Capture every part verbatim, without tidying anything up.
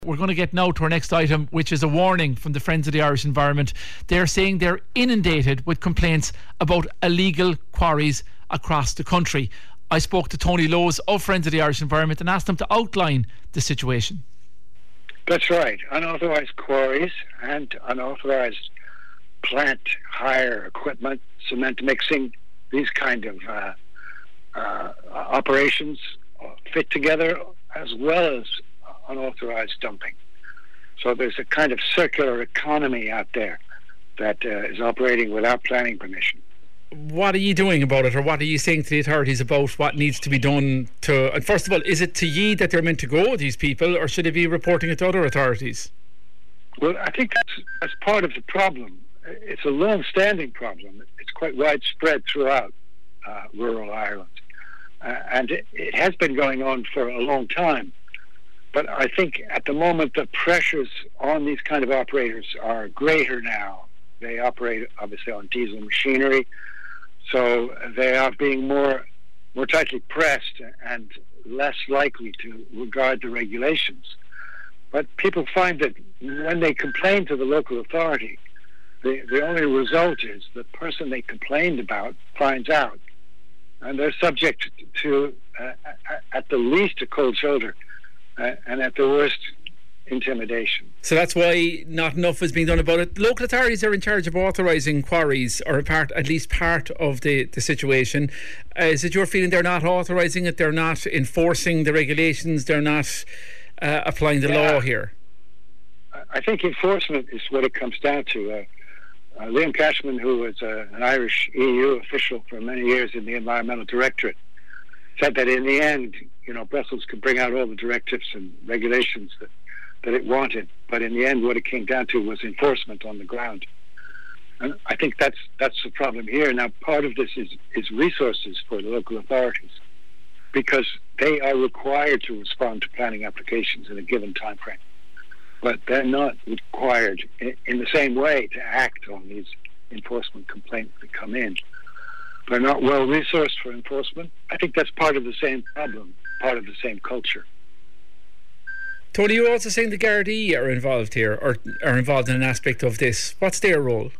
We're going to get now to our next item, which is a warning from the Friends of the Irish Environment. They're saying they're inundated with complaints about illegal quarries across the country. I spoke to Tony Lowes of Friends of the Irish Environment and asked him to outline the situation. That's right. Unauthorised quarries and unauthorised plant hire equipment, cement mixing, these kind of uh, uh, operations fit together, as well as unauthorized dumping. So there's a kind of circular economy out there that uh, is operating without planning permission. What are you doing about it, or what are you saying to the authorities about what needs to be done to... And first of all, is it to ye that they're meant to go, these people, or should they be reporting it to other authorities? Well, I think that's, that's part of the problem. It's a long-standing problem. It's quite widespread throughout uh, rural Ireland. Uh, and it, it has been going on for a long time. But I think at the moment the pressures on these kind of operators are greater now. They operate obviously on diesel machinery, so they are being more more tightly pressed and less likely to regard the regulations. But people find that when they complain to the local authority, the, the only result is the person they complained about finds out, and they're subject to, uh, at the least, a cold shoulder. Uh, and at the worst, intimidation. So that's why not enough is being done about it. Local authorities are in charge of authorising quarries, or part, at least part of the, the situation. Uh, is it your feeling they're not authorising it, they're not enforcing the regulations, they're not uh, applying the yeah. law here? I think enforcement is what it comes down to. Uh, uh, Liam Cashman, who was uh, an Irish E U official for many years in the Environmental Directorate, said that in the end, you know, Brussels could bring out all the directives and regulations that, that it wanted, but in the end what it came down to was enforcement on the ground. And I think that's that's the problem here. Now, part of this is, is resources for the local authorities, because they are required to respond to planning applications in a given time frame, but they're not required in, in the same way to act on these enforcement complaints that come in. They're not well resourced for enforcement. I think that's part of the same problem, part of the same culture. Tony, you're also saying the Gardaí are involved here, or are involved in an aspect of this. What's their role?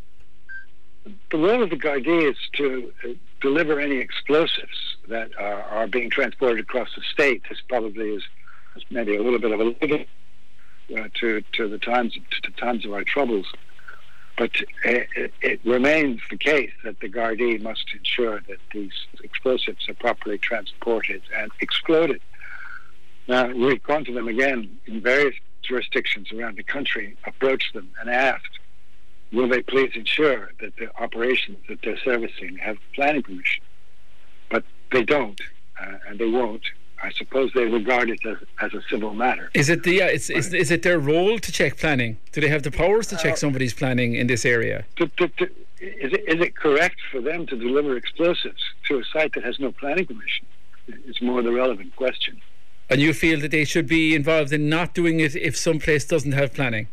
The role of the Gardaí is to uh, deliver any explosives that are, are being transported across the state. This probably is, is maybe a little bit of a living uh, to to the times to the times of our troubles. But it, it remains the case that the Gardaí must ensure that these explosives are properly transported and exploded. Now, we've gone to them again in various jurisdictions around the country, approached them and asked, will they please ensure that the operations that they're servicing have planning permission? But they don't, uh, and they won't. I suppose they regard it as, as a civil matter. Is it the? Uh, it's, is, is it their role to check planning? Do they have the powers to check uh, somebody's planning in this area? To, to, to, is, it, is it correct for them to deliver explosives to a site that has no planning permission? It's more the relevant question. And you feel that they should be involved in not doing it if some place doesn't have planning?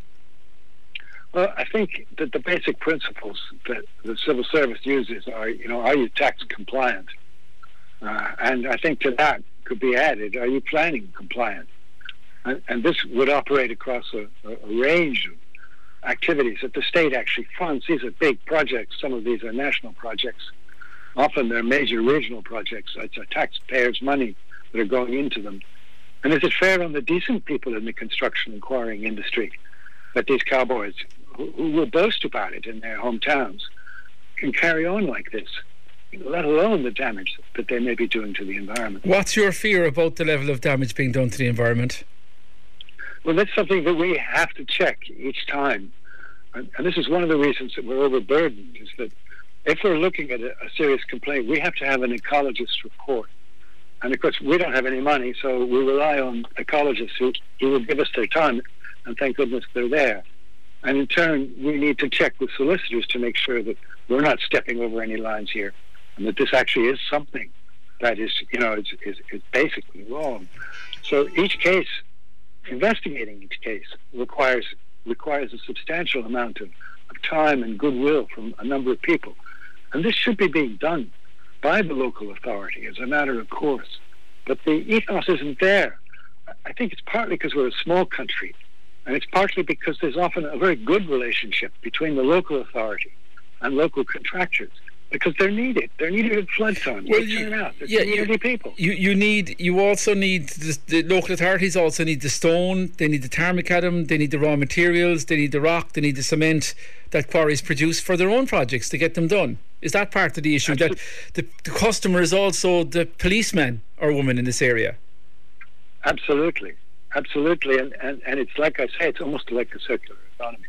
Well, I think that the basic principles that the civil service uses are, you know, are you tax compliant? Uh, and I think to that could be added, are you planning compliant? And, and this would operate across a, a range of activities that the state actually funds. These are big projects. Some of these are national projects. Often they're major regional projects. It's our taxpayers' money that are going into them. And is it fair on the decent people in the construction and quarrying industry that these cowboys, who, who will boast about it in their hometowns, can carry on like this, let alone the damage that they may be doing to the environment? What's your fear about the level of damage being done to the environment? Well, that's something that we have to check each time. And, and this is one of the reasons that we're overburdened, is that if we're looking at a, a serious complaint, we have to have an ecologist report. And of course, we don't have any money, so we rely on ecologists who, who will give us their time, and thank goodness they're there. And in turn, we need to check with solicitors to make sure that we're not stepping over any lines here, and that this actually is something that is, you know, is, is, is basically wrong. So each case, investigating each case, requires requires a substantial amount of, of time and goodwill from a number of people. And this should be being done by the local authority as a matter of course. But the ethos isn't there. I think it's partly because we're a small country And it's partly because there's often a very good relationship between the local authority and local contractors, because they're needed. They're needed at flood time. Well, they you, turn out. They're yeah, community you, people. You you need you also need the, the local authorities also need the stone. They need the tarmacadam. They need the raw materials. They need the rock. They need the cement that quarries produce for their own projects to get them done. Is that part of the issue? Absolutely. That the, the customer is also the policeman or woman in this area? Absolutely, absolutely, and, and and it's like I say, it's almost like a circular economy.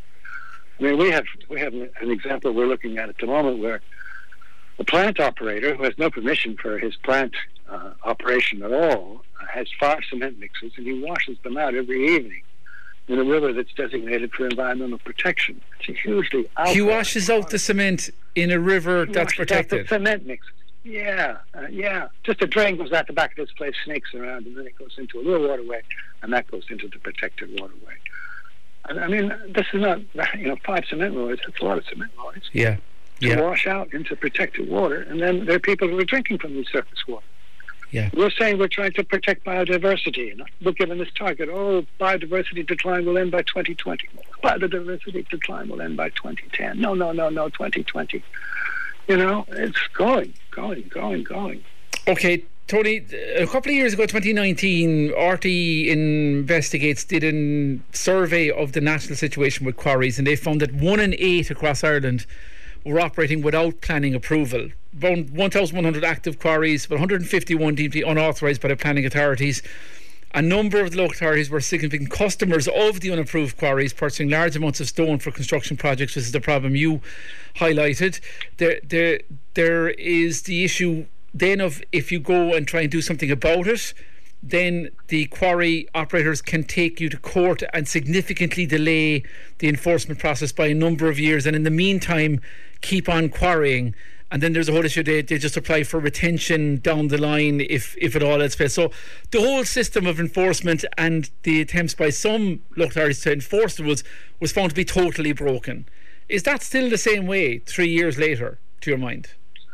I mean, we have we have an example we're looking at at the moment where the plant operator, who has no permission for his plant uh, operation at all, uh, has five cement mixers, and he washes them out every evening in a river that's designated for environmental protection. It's a hugely He washes out the cement in a river he that's protected. The cement mixers. Yeah, uh, yeah. Just a drain goes out the back of this place, snakes around, and then it goes into a little waterway, and that goes into the protected waterway. And I mean, this is not, you know, five cement lorries. That's a lot of cement lorries. Yeah. To yeah. wash out into protected water, and then there are people who are drinking from the surface water. Yeah. We're saying we're trying to protect biodiversity, and we're given this target. Oh, biodiversity decline will end by twenty twenty. Biodiversity decline will end by twenty ten. No, no, no, no, twenty twenty. You know, it's going, going, going, going. Okay, Tony, a couple of years ago, twenty nineteen, R T Investigates did a survey of the national situation with quarries, and they found that one in eight across Ireland were operating without planning approval. About one thousand one hundred active quarries, but one hundred fifty-one deemed to be unauthorised by the planning authorities. A number of the local authorities were significant customers of the unapproved quarries, purchasing large amounts of stone for construction projects. This is the problem you highlighted. There, there, there is the issue then of if you go and try and do something about it, then the quarry operators can take you to court and significantly delay the enforcement process by a number of years, and in the meantime keep on quarrying. And then there's a whole issue, they, they just apply for retention down the line if, if at all else fails. So the whole system of enforcement and the attempts by some local authorities to enforce the rules was found to be totally broken. Is that still the same way three years later, to your mind?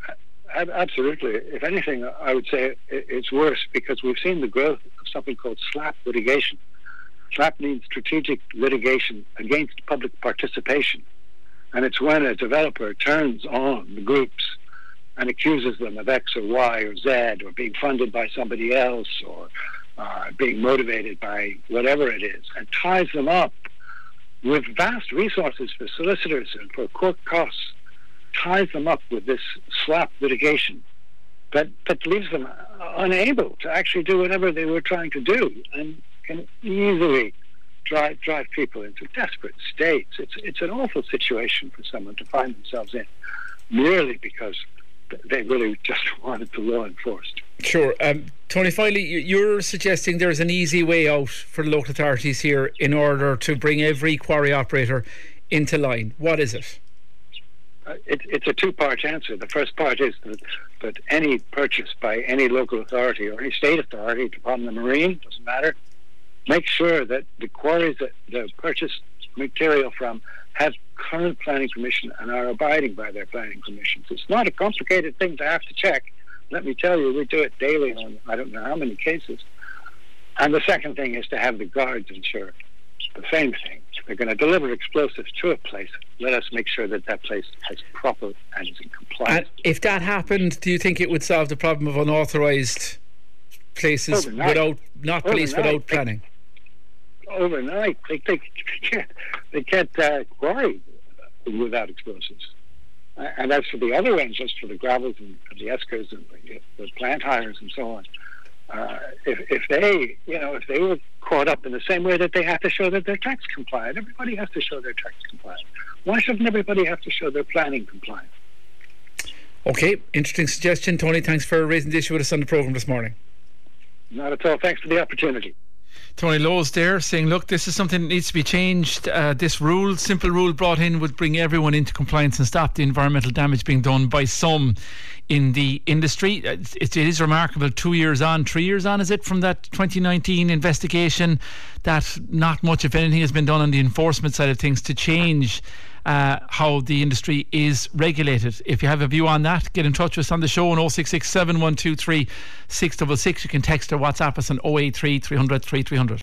Absolutely. If anything, I would say it's worse, because we've seen the growth of something called SLAP litigation. SLAP means strategic litigation against public participation. And it's when a developer turns on the groups and accuses them of X or Y or Z, or being funded by somebody else, or uh, being motivated by whatever it is, and ties them up with vast resources for solicitors and for court costs, ties them up with this SLAP litigation that, that leaves them unable to actually do whatever they were trying to do, and can easily drive drive people into desperate states. It's it's an awful situation for someone to find themselves in, merely because they really just wanted the law enforced. Sure. Um, Tony, finally, you're suggesting there's an easy way out for the local authorities here in order to bring every quarry operator into line. What is it? Uh, it, it's a two-part answer. The first part is that, that any purchase by any local authority or any state authority, Department of Marine, doesn't matter, make sure that the quarries that they purchase material from have current planning permission and are abiding by their planning permissions. It's not a complicated thing to have to check. Let me tell you, we do it daily on I don't know how many cases. And the second thing is to have the guards ensure the same thing. If they're going to deliver explosives to a place, let us make sure that that place has proper and is in compliance. And if that happened, do you think it would solve the problem of unauthorised places Overnight. without, not police, Overnight. without planning? Overnight, they, they can't, they can't uh, quarry without explosives. Uh, and as for the other ones, as for the gravels and the eskers and the, the plant hires and so on, uh, if, if they, you know, if they were caught up in the same way that they have to show that they're tax compliant, everybody has to show they're tax compliant. Why shouldn't everybody have to show their planning compliant? Okay, interesting suggestion, Tony. Thanks for raising the issue with us on the programme this morning. Not at all. Thanks for the opportunity. Tony Lowe's there saying, look, this is something that needs to be changed. Uh, this rule, simple rule brought in, would bring everyone into compliance and stop the environmental damage being done by some in the industry. It, it is remarkable, two years on, three years on, is it, from that twenty nineteen investigation, that not much, if anything, has been done on the enforcement side of things to change uh, how the industry is regulated. If you have a view on that, get in touch with us on the show on oh six six, seven one two three, six six six. You can text or WhatsApp us on oh eight three, three hundred, three three hundred.